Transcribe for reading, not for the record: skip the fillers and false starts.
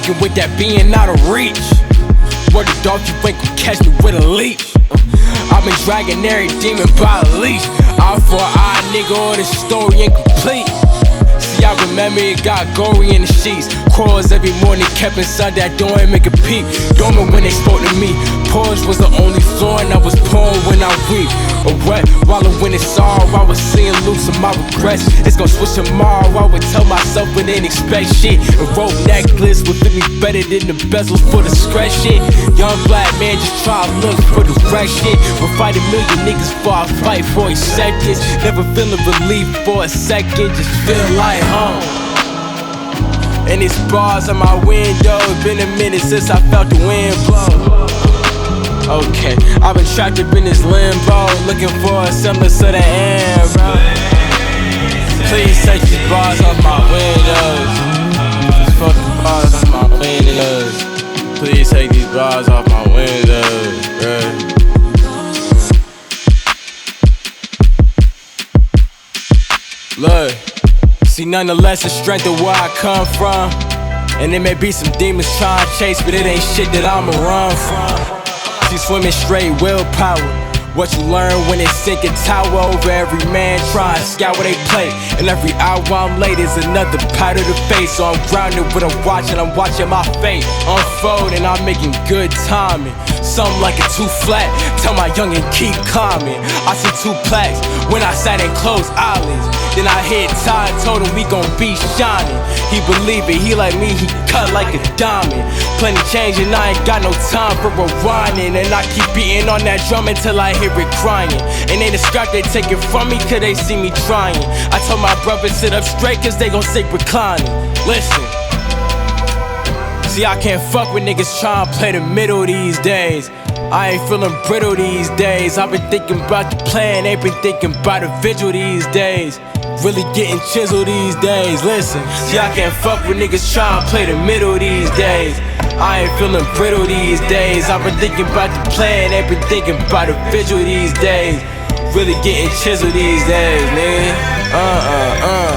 fucking with that being out of reach. Word of dog, you ain't gon' catch me with a leash. I've been dragging every demon by a leash. Eye for an eye, nigga, or the story incomplete. See, I remember it got gory in the sheets. Crawls every morning, kept inside that door and make a peep. Dormant when they spoke to me. Pause was the only floor, and I was pouring when I weep. Or wet, wallowing in sorrow, I was seeing loose of my regrets. It's gon' switch tomorrow, I would tell myself but didn't expect shit. A rope necklace would fit me better than the bezels for the scratch shit. Young black man just try to look for the right shit. But fight a million niggas before I fight for acceptance. Never feeling relief for a second, just feel like home. And these bars on my window, it's been a minute since I felt the wind blow. Okay, I've been trapped up in this limbo, looking for a semblance of the end, bro. Please take these bars off my windows. These fucking bars off my windows. Please take these bars off my windows, bro. Look, see, nonetheless, the strength of where I come from. And there may be some demons trying to chase, but it ain't shit that I'ma run from. See, swimming straight willpower. What you learn when it's sinking tower over every man trying to scour they plate. And every hour I'm late is another pat of the face. So I'm grounded when I'm watching my fate unfold, and I'm making good timing. Something like a 2 flat, tell my youngin' keep climbing. I see 2 plaques when I sat in closed eyelids. Then I hit Ty and told him we gon' be shining. He believe it, he like me, he cut like a diamond. Plenty change and I ain't got no time for rewinding. And I keep beating on that drum until I hear it crying. And ain't a scrap they take it from me cause they see me trying. I told my brother sit up straight cause they gon' sit reclining. Listen, see, I can't fuck with niggas tryna play the middle these days. I ain't feeling brittle these days. I've been thinking about the plan, ain't been thinking about the vigil these days. Really getting chiseled these days. Listen, see, I can't fuck with niggas tryna play the middle these days. I ain't feeling brittle these days. I've been thinking about the plan, ain't been thinking about the vigil these days. Really getting chiseled these days, nigga.